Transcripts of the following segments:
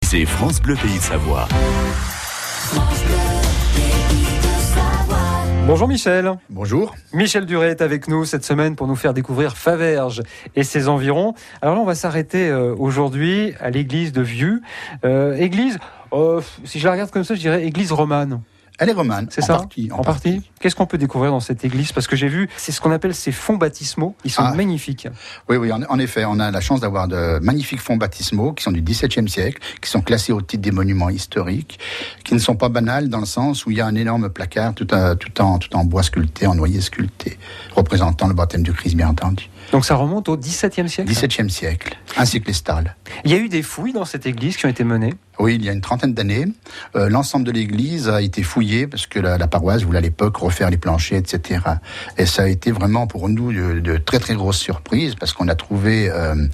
Écoutez France Bleu Pays de Savoie. Bonjour Michel. Bonjour. Michel Duret est avec nous cette semaine pour nous faire découvrir Faverges et ses environs. Alors là, on va s'arrêter aujourd'hui à l'église de Vieux. Église, si je la regarde comme ça, je dirais église romane. Elle est romane, C'est en ça partie. En partie. Qu'est-ce qu'on peut découvrir dans cette église ? Parce que j'ai vu, c'est ce qu'on appelle ces fonts baptismaux. Ils sont magnifiques. Oui, en effet, on a la chance d'avoir de magnifiques fonts baptismaux qui sont du XVIIe siècle, qui sont classés au titre des monuments historiques, qui ne sont pas banals dans le sens où il y a un énorme placard tout en bois sculpté, en noyer sculpté, représentant le baptême du Christ, bien entendu. Donc ça remonte au XVIIe siècle ? XVIIe siècle, un siècle estal. Il y a eu des fouilles dans cette église qui ont été menées ? Oui, il y a une trentaine d'années. L'ensemble de l'église a été fouillé parce que la paroisse voulait à l'époque refaire les planchers, etc. Et ça a été vraiment pour nous de très très grosses surprises parce qu'on a trouvé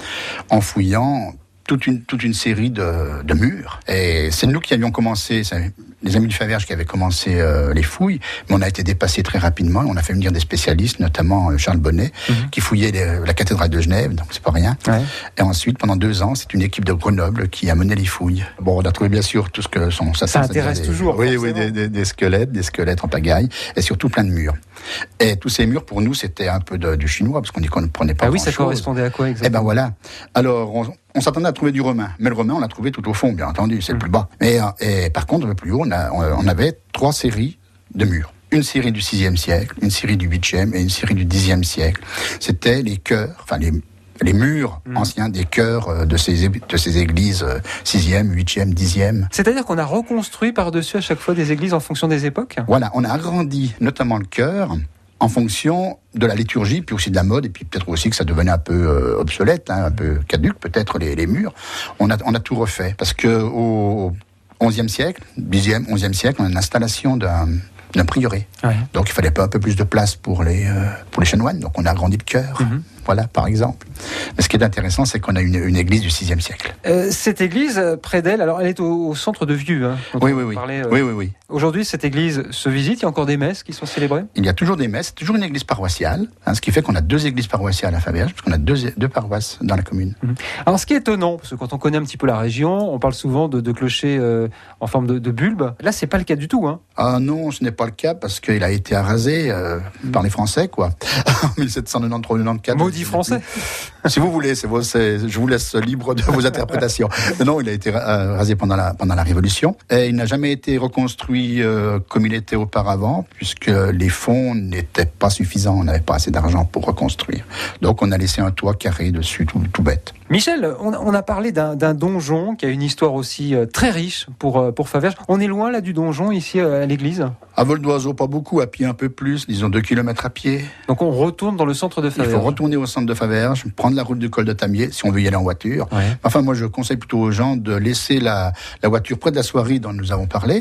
en fouillant toute une série de murs. Et c'est nous qui avions commencé, c'est les amis du Faverges qui avaient commencé les fouilles, mais on a été dépassé très rapidement. On a fait venir des spécialistes, notamment Charles Bonnet, qui fouillait la cathédrale de Genève, donc c'est pas rien. Ouais. Et ensuite, pendant 2 ans, c'est une équipe de Grenoble qui a mené les fouilles. Bon, on a trouvé bien sûr tout ce que ça intéresse toujours. Oui, des squelettes en pagaille, et surtout plein de murs. Et tous ces murs, pour nous, c'était un peu du chinois, parce qu'on ne comprenait pas grand-chose. Ça correspondait à quoi exactement ? Eh ben voilà. Alors, on s'attendait à trouver du romain, mais le romain, on l'a trouvé tout au fond, bien entendu, c'est le plus bas. Et par contre, un peu plus haut, on avait 3 séries de murs. Une série du 6e siècle, une série du 8e et une série du 10e siècle. C'était les chœurs, enfin les murs anciens des chœurs de ces églises 6e, 8e, 10e. C'est-à-dire qu'on a reconstruit par-dessus à chaque fois des églises en fonction des époques ? Voilà, on a agrandi notamment le chœur en fonction de la liturgie, puis aussi de la mode, et puis peut-être aussi que ça devenait un peu obsolète, un peu caduque peut-être les murs. On a tout refait, parce que au 11e siècle, 10e, 11e siècle, on a l'installation d'un prieuré. Ouais. Donc il fallait pas un peu plus de place pour les chanoines, donc on a agrandi le chœur. Voilà, par exemple. Mais ce qui est intéressant, c'est qu'on a une église du 6e siècle. Cette église, près d'elle, alors elle est au centre de Vieux. Hein, oui. Oui. Aujourd'hui, cette église se visite, il y a encore des messes qui sont célébrées ? Il y a toujours des messes, toujours une église paroissiale, ce qui fait qu'on a 2 églises paroissiales à Faverges, parce qu'on a deux paroisses dans la commune. Alors ce qui est étonnant, parce que quand on connaît un petit peu la région, on parle souvent de clochers en forme de bulbe. Là, c'est pas le cas du tout. Hein. Ah non, ce n'est pas le cas, parce qu'il a été arasé par les Français, quoi. En 1793-94. Maudit français. Si vous voulez, je vous laisse libre de vos interprétations. Non, il a été rasé pendant la Révolution. Et il n'a jamais été reconstruit comme il était auparavant, puisque les fonds n'étaient pas suffisants. On n'avait pas assez d'argent pour reconstruire. Donc on a laissé un toit carré dessus, tout bête. Michel, on a parlé d'un donjon qui a une histoire aussi très riche pour Faverges. On est loin là du donjon ici à l'église ? À vol d'oiseau, pas beaucoup, à pied un peu plus, disons 2 km à pied. Donc on retourne dans le centre de Faverges. Il faut retourner au centre de Faverges, prendre la route du col de Tamier, si on veut y aller en voiture. Ouais. Enfin, moi je conseille plutôt aux gens de laisser la voiture près de la soierie dont nous avons parlé,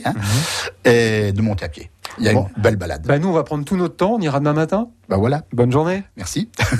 et de monter à pied. Il y a une belle balade. Nous on va prendre tout notre temps, on ira demain matin. Voilà. Bonne journée. Merci.